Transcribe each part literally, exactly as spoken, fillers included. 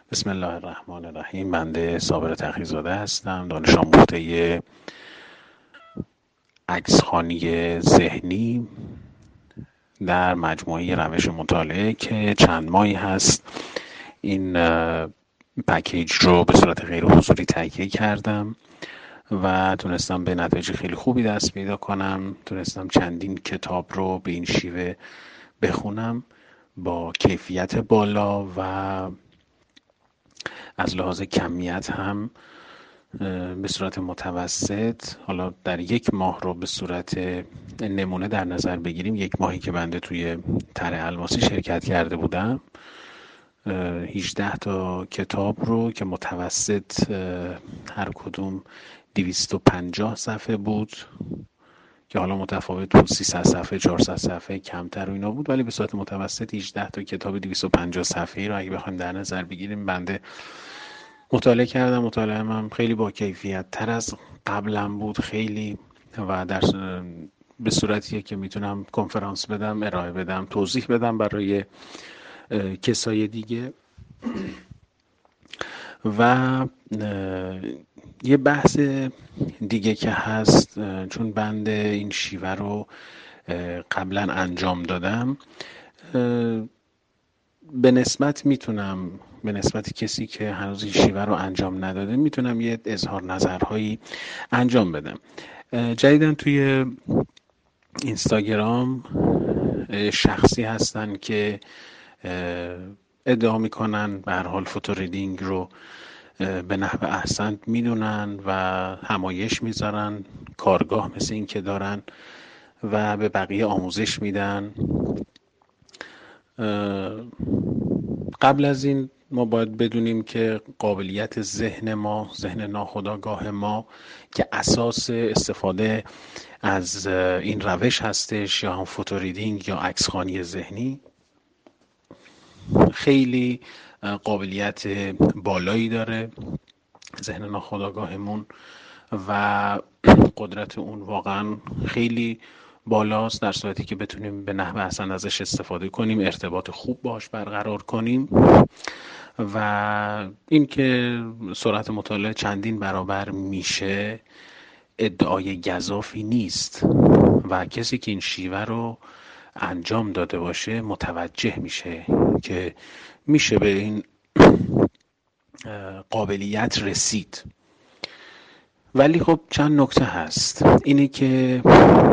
بسم الله الرحمن الرحیم. بنده صابر تقی‌زاده هستم، دانش آموخته عکسخوانی ذهنی در مجموعه روش مطالعه که چند ماهی هست این پکیج رو به صورت غیر حضوری تهیه کردم و تونستم به نتایج خیلی خوبی دست پیدا کنم. تونستم چندین کتاب رو به این شیوه بخونم با کیفیت بالا و از لحاظ کمیت هم به صورت متوسط. حالا در یک ماه رو به صورت نمونه در نظر بگیریم، یک ماهی که بنده توی طرح الماسی شرکت کرده بودم، هجده تا کتاب رو که متوسط هر کدوم دویست و پنجاه صفحه بود که حالا متفاوت بود، سیصد صفحه، چهارصد صفحه، کمتر و اینا بود، ولی به صورت متوسط هجده تا کتاب دویست و پنجاه صفحه‌ای رو اگه بخوایم در نظر بگیریم بنده مطالعه کردم. مطالعه من خیلی با کیفیت تر از قبلا بود، خیلی، و در به صورتیه که میتونم کنفرانس بدم، ارائه بدم، توضیح بدم برای کسای دیگه. و یه بحث دیگه که هست، چون بنده این شیوه رو قبلا انجام دادم، به نسبت میتونم به نسبت کسی که هنوز این شیوه رو انجام نداده میتونم یه اظهار نظرهایی انجام بدم. جدیداً توی اینستاگرام شخصی هستن که ادعا میکنن به هر حال فوتو ریدینگ رو به نحو احسن میدونن و همایش میذارن، کارگاه مثل این که دارن و به بقیه آموزش میدن. قبل از این ما باید بدونیم که قابلیت ذهن ما، ذهن ناخودآگاه ما که اساس استفاده از این روش هستش، یا هم فوتو ریدینگ یا عکسخوانی ذهنی، خیلی قابلیت بالایی داره ذهن ناخودآگاهمون و قدرت اون واقعا خیلی بالاست، در صورتی که بتونیم به نحو احسن ازش استفاده کنیم، ارتباط خوب باش برقرار کنیم. و این که سرعت مطالعه چندین برابر میشه ادعای گزافی نیست و کسی که این شیوه رو انجام داده باشه متوجه میشه که میشه به این قابلیت رسید. ولی خب چند نکته هست. اینه که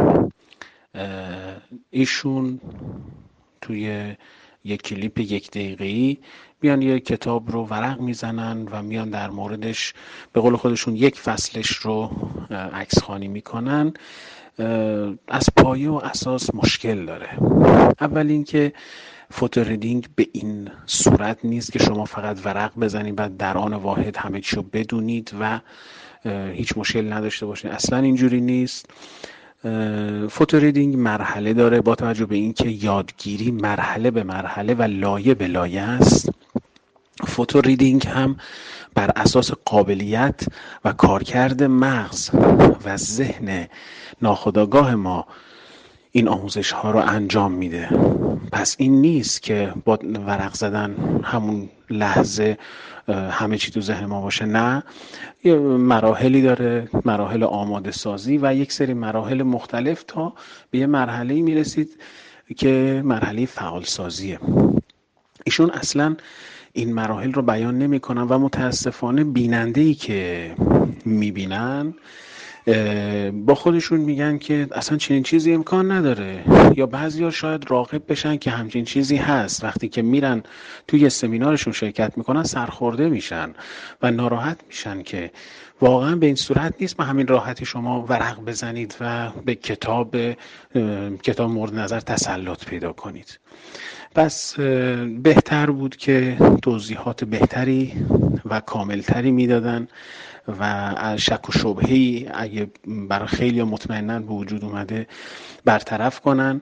ایشون توی یک کلیپ یک دقیقه‌ای میان یه کتاب رو ورق میزنن و میان در موردش به قول خودشون یک فصلش رو عکس خوانی میکنن. از پایه و اساس مشکل داره. اول اینکه فوتو ریدینگ به این صورت نیست که شما فقط ورق بزنید بعد در آن واحد همه چی رو بدونید و هیچ مشکل نداشته باشید. اصلا اینجوری نیست. فوتو ریدینگ مرحله داره، با توجه به اینکه یادگیری مرحله به مرحله و لایه به لایه است. فوتو ریدینگ هم بر اساس قابلیت و کارکرد مغز و ذهن ناخودآگاه ما این آموزش ها رو انجام میده. پس این نیست که با ورق زدن همون لحظه همه چی تو ذهن ما باشه. نه، یه مراحلی داره، مراحل آماده سازی و یک سری مراحل مختلف تا به یه مرحله میرسید که مرحله فعال سازیه. ایشون اصلا این مراحل رو بیان نمی کنن و متاسفانه بیننده‌ای که میبینن با خودشون میگن که اصلا چنین چیزی امکان نداره، یا بعضیا شاید راغب بشن که همچین چیزی هست. وقتی که میرن توی سمینارشون شرکت میکنن سرخورده میشن و ناراحت میشن که واقعا به این صورت نیست به همین راحتی شما ورق بزنید و به کتاب کتاب مورد نظر تسلط پیدا کنید. پس بهتر بود که توضیحات بهتری و کاملتری میدادن و از شک و شبهه‌ای اگه برای خیلی مطمئنن به وجود اومده برطرف کنن.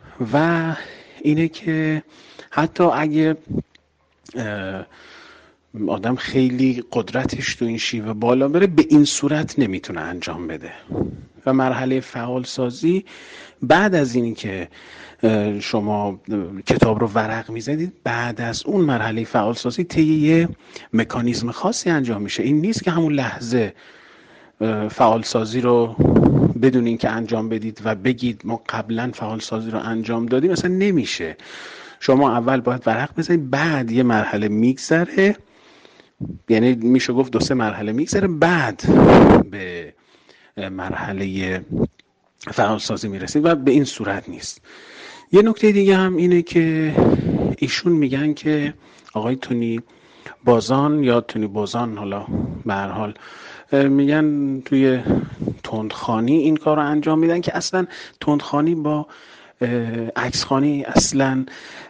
و اینه که حتی اگه آدم خیلی قدرتش تو این شیوه بالا بره، به این صورت نمیتونه انجام بده. و مرحله فعال سازی بعد از اینی که شما کتاب رو ورق میزدید، بعد از اون مرحله فعال سازی طی یه مکانیزم خاصی انجام میشه. این نیست که همون لحظه فعال سازی رو بدون این که انجام بدید و بگید ما قبلا فعال سازی رو انجام دادیم، مثلا نمیشه. شما اول باید ورق بزنید، بعد یه مرحله میگذره، یعنی میشه گفت دو سه مرحله میگذره، بعد به مرحله فعال سازی میرسید و به این صورت نیست. یه نکته دیگه هم اینه که ایشون میگن که آقای تونی بازان یا تونی بازان، حالا به هر حال میگن توی تندخوانی این کار رو انجام میدن که اصلا تندخوانی با عکسخوانی اصلا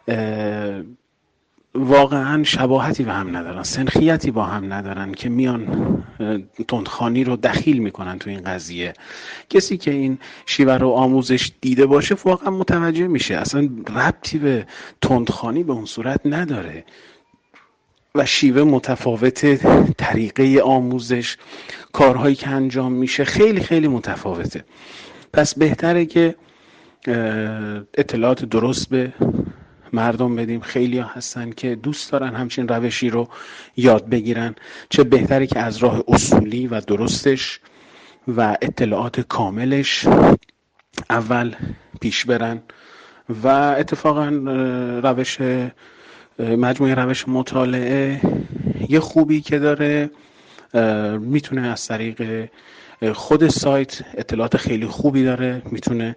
واقعا شباهتی به هم ندارن، سنخیتی با هم ندارن که میان تندخوانی رو دخیل میکنن تو این قضیه. کسی که این شیوه رو آموزش دیده باشه واقعا متوجه میشه اصلا ربطی به تندخوانی به اون صورت نداره و شیوه متفاوته، طریقه آموزش، کارهایی که انجام میشه خیلی خیلی متفاوته. پس بهتره که اطلاعات درست به مردم بدیم. خیلی ها هستن که دوست دارن همچین روشی رو یاد بگیرن، چه بهتره که از راه اصولی و درستش و اطلاعات کاملش اول پیش برن. و اتفاقا روش مجموعه روش مطالعه یه خوبی که داره، میتونه از طریق خود سایت اطلاعات خیلی خوبی داره، میتونه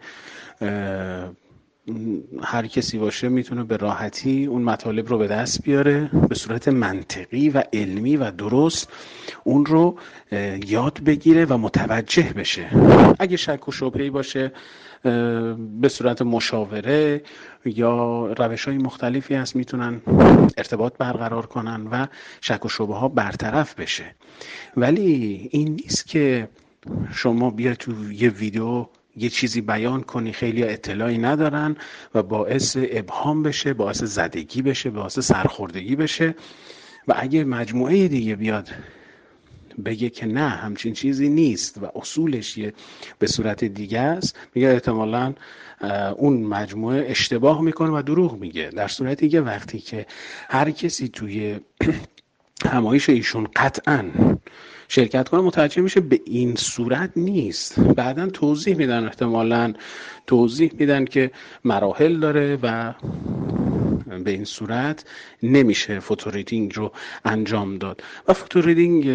هر کسی باشه میتونه به راحتی اون مطالب رو به دست بیاره، به صورت منطقی و علمی و درست اون رو یاد بگیره و متوجه بشه. اگه شک و شبهه‌ای باشه به صورت مشاوره یا روش‌های مختلفی هست میتونن ارتباط برقرار کنن و شک و شبهه ها برطرف بشه. ولی این نیست که شما بیا تو یه ویدیو یه چیزی بیان کنی خیلی اطلاعی ندارن و باعث ابهام بشه، باعث زدگی بشه، باعث سرخوردگی بشه. و اگه مجموعه دیگه بیاد بگه که نه همچین چیزی نیست و اصولش یه به صورت دیگه است، میگه احتمالاً اون مجموعه اشتباه میکنه و دروغ میگه. در صورتی که وقتی که هر کسی توی همایش ایشون قطعاً شرکت کنه متوجه میشه به این صورت نیست. بعداً توضیح میدن، احتمالاً توضیح میدن که مراحل داره و به این صورت نمیشه فوتوریدینگ رو انجام داد. و فوتوریدینگ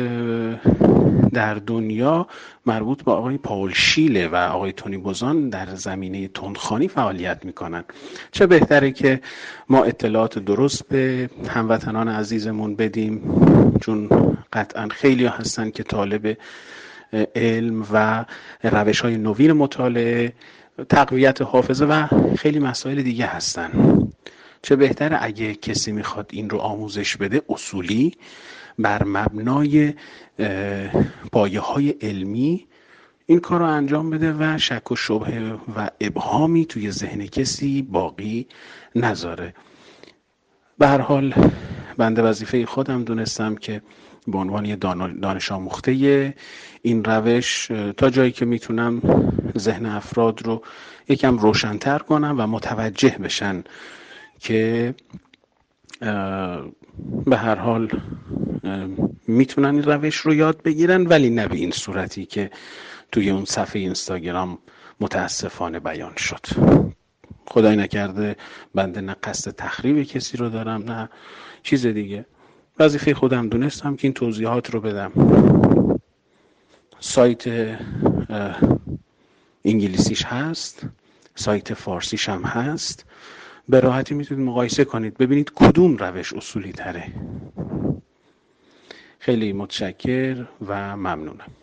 در دنیا مربوط به آقای پاول شیله و آقای تونی بوزان در زمینه تندخوانی فعالیت میکنن. چه بهتره که ما اطلاعات درست به هموطنان عزیزمون بدیم، چون قطعا خیلی هستن که طالب علم و روش های نوین مطالعه، تقویت حافظه و خیلی مسائل دیگه هستن. چه بهتره اگه کسی میخواد این رو آموزش بده اصولی بر مبنای پایه های علمی این کار رو انجام بده و شک و شبهه و ابهامی توی ذهن کسی باقی نذاره. به هر حال بنده وظیفه خودم دونستم که به عنوان یه دانش آموخته این روش تا جایی که میتونم ذهن افراد رو یکم روشن‌تر کنم و متوجه بشن که به هر حال میتونن این روش رو یاد بگیرن، ولی نه به این صورتی که توی اون صفحه اینستاگرام متاسفانه بیان شد. خدای نکرده بنده نه قصد تخریب کسی رو دارم نه چیز دیگه. وظیفه خودم دونستم که این توضیحات رو بدم. سایت انگلیسیش هست، سایت فارسیش هم هست، به راحتی میتونید مقایسه کنید ببینید کدوم روش اصولی تره. خیلی متشکر و ممنونم.